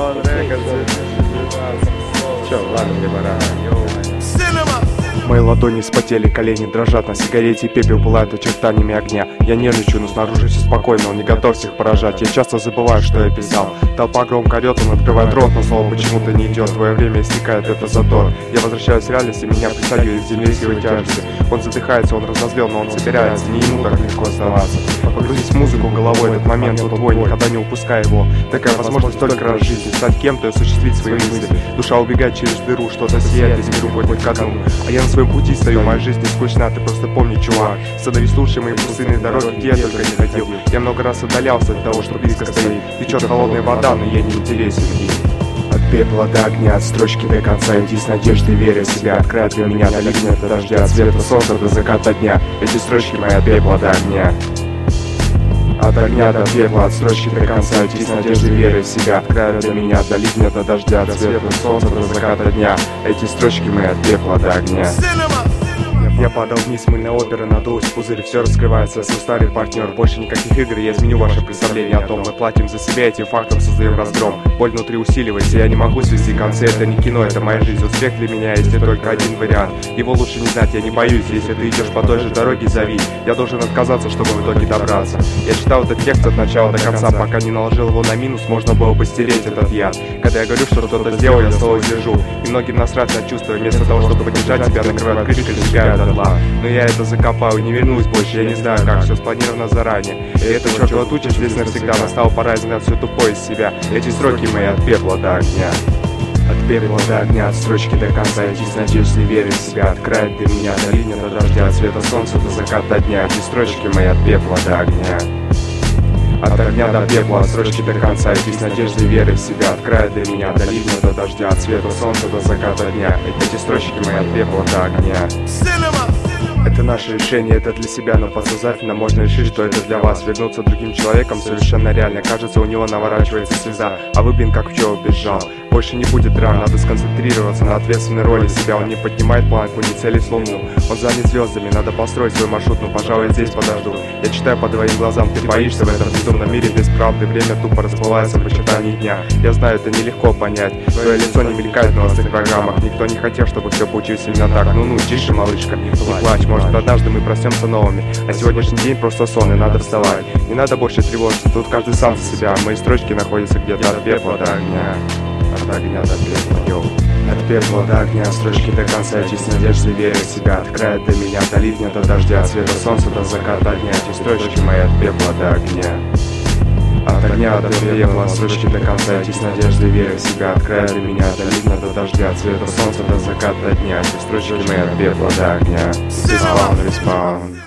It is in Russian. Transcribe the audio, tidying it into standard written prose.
Чё, ладно, мне пора. Мои ладони вспотели, колени дрожат, на сигарете пепел пылает очертаниями огня. Я нервничаю, но снаружи все спокойно, он не готов всех поражать. Я часто забываю, что я писал. Толпа громко орёт, он открывает рот, но слово почему-то не идет. Твое время истекает, это затор. Я возвращаюсь в реальность, и меня притягивает к земле силой тяжести. Он задыхается, он разозлен, но он собирается, не ему так легко оставаться. Погрузись в музыку головой, этот момент тут твой, никогда не упускай его. Такая возможность только раз в жизни, стать кем-то и осуществить свои мысли. Душа убегает через дыру, что-то сияет, из миру будет ко дну. А я на своем пути стою, моя жизнь не скучна, ты просто помни, чувак. Становись лучше, мои пустынные дороги, где я только не ходил. Я много раз отдалялся от того, что близко стоит. Течет холодная вода, но я не интересен ей. От пепла до огня, от строчки до конца, иди с надеждой, веря в себя. От края для меня, до ливня, до дождя, от света солнца до заката дня. Эти строчки мои от пепла до огня. От огня до пепла, от строчки до конца, иди с надеждой, веря в себя. От края для меня, до ливня, до дождя, от света солнца до заката дня. Эти строчки мои от пепла до огня. Я падал вниз, мыльная опера, надулась пузырь, все раскрывается, свой старый партнер. Больше никаких игр, я изменю ваше представление о том. Мы платим за себя, этим фактом создаем разгром. Боль внутри усиливается, я не могу свести концы. Это не кино, это моя жизнь, успех для меня, есть только один вариант. Его лучше не знать, я не боюсь, если ты идешь по той же дороге, зови. Я должен отказаться, чтобы в итоге добраться. Я читал этот текст от начала до конца, пока не наложил его на минус, можно было бы стереть этот яд. Когда я говорю, что что-то сделал, я слово держу. И многим насрать на чувства, вместо того, чтобы поддержать себя, накрывают крышкой, сжигают дотла. Но я это закопал и не вернусь больше, я не знаю как, все спланировано заранее. И эта чертова туча здесь навсегда, настала пора изгнать все тупое из себя. Эти строки мои от пепла до огня. От пепла до огня, от строчки до конца, иди с надеждой, веря в себя. От края для меня, до ливня, до дождя, от света солнца до заката дня. Эти строчки мои от пепла до огня. От огня до пепла, от строчки до конца, иди с надеждой, веря в себя. От края для меня, до ливня, до дождя, от света солнца до заката дня. Эти строчки мои от пепла до огня. Это наше решение, это для себя, но подсознательно можно решить, что это для вас. Вернуться другим человеком совершенно реально. Кажется, у него наворачивается слеза, а вы, блин, как пчел бежал. Больше не будет драм, надо сконцентрироваться на ответственной роли себя. Он не поднимает планку, не целит в луну. Он занят звездами, надо построить свой маршрут, но, пожалуй, здесь подожду. Я читаю по твоим глазам, ты боишься в этом безумном мире без правды. Время тупо расплывается в очертании дня. Я знаю, это нелегко понять. Твое лицо не мелькает в новостных программах. Никто не хотел, чтобы все получилось именно так. Ну-ну, тише, малышка, не плачь. Может, однажды мы проснемся новыми. А сегодняшний день просто сон, и надо вставать. Не надо больше тревожиться, тут каждый сам за себя. Мои строчки находятся где-то от пепла до огня. От огня до пепла, йоу. От пепла до огня, строчки до конца, иди с надеждой, веря в себя. От края до меня, до ливня, до дождя, от света солнца до заката дня. Эти строчки мои от пепла до огня. От огня до пепла, строчки до конца, иди с надеждой, веря в себя. От края до меня, до ливня, до дождя, от света солнца до заката дня. Эти строчки мои от пепла до огня. Респаун, респаун.